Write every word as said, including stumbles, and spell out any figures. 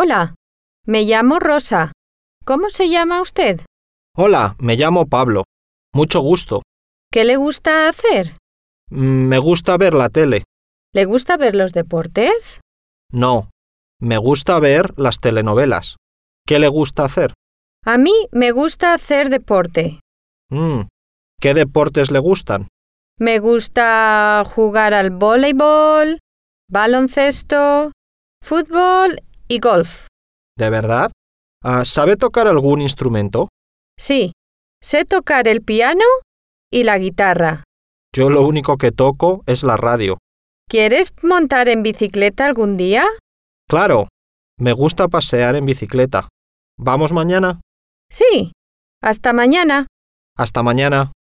Hola, me llamo Rosa. ¿Cómo se llama usted? Hola, me llamo Pablo. Mucho gusto. ¿Qué le gusta hacer? Mm, Me gusta ver la tele. ¿Le gusta ver los deportes? No, me gusta ver las telenovelas. ¿Qué le gusta hacer? A mí me gusta hacer deporte. Mm, ¿Qué deportes le gustan? Me gusta jugar al voleibol, baloncesto, fútbol y golf. ¿De verdad? Ah, ¿sabe tocar algún instrumento? Sí, sé tocar el piano y la guitarra. Yo lo único que toco es la radio. ¿Quieres montar en bicicleta algún día? Claro, me gusta pasear en bicicleta. ¿Vamos mañana? Sí. Hasta mañana. Hasta mañana.